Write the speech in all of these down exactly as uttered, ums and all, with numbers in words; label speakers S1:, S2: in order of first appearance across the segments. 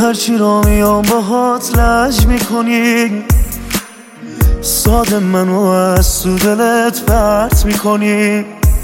S1: هرچی را میام باهات لج میکنی، ساده منو از تو دلت پرت میکنی.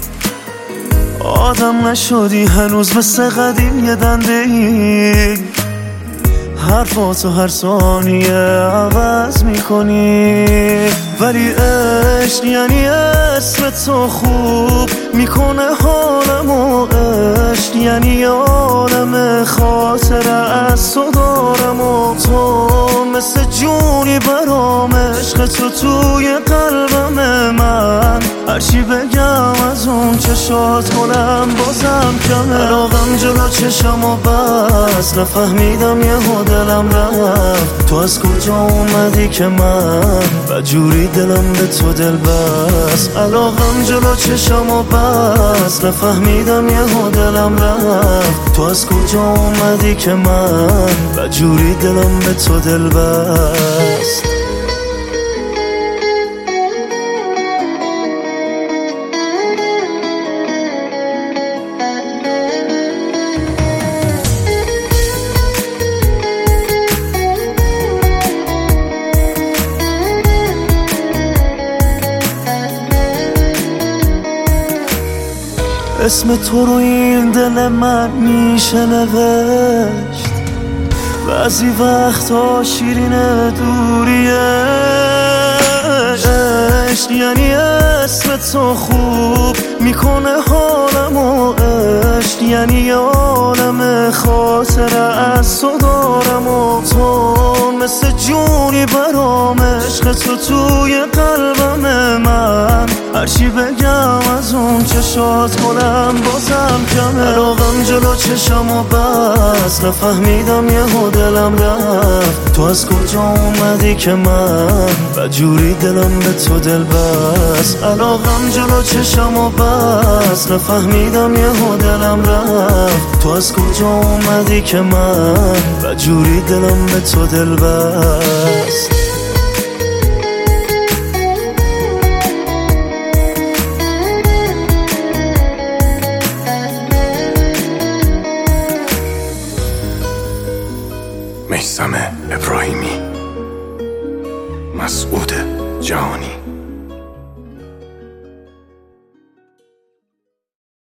S1: آدم نشدی هنوز مثل قدیم یه دنده ای، حرفاتو هر ثانیه عوض میکنی. ولی عشق یعنی اسم تو خوب میکنه حالمو، عشق یعنی عالم خاطره از تو دارم و تو مثل جونی برام، عشق تو توی قلبم من. هرچی بگم از اون چشات کنم بازم کمه. علاقم جلو چشم و بس نفهمیدم یه دلم رفت. تو از کجا اومدی که من بجوری دلم به تو دل بست. علاقم جلو چشم و بس نفهمیدم یه دلم رفت. تو از کجا اومدی که من بجوری دلم به تو دل بست. اسم تو رو این دل من میشه نوشت، بعضی وقتا شیرین دوریه. عشق یعنی اسم تو خوب میکنه حالمو، عشق یعنی عالم خاطره از تو دارم و تو مثل جونی برام، عشق تو توی قلبم من. هرچی بگم از اون چشات کنم بازم کمه. علاقم جلو چشم و بس نفهمیدم یه دلم رفت. تو از کجا اومدی که من بجوری دلم به تو دل بست. علاقم جلو چشم و بس نفهمیدم یه دلم رفت. تو از کجا اومدی که من بجوری دلم به تو دل بست.
S2: میثم ابراهیمی، مسعود جهانی.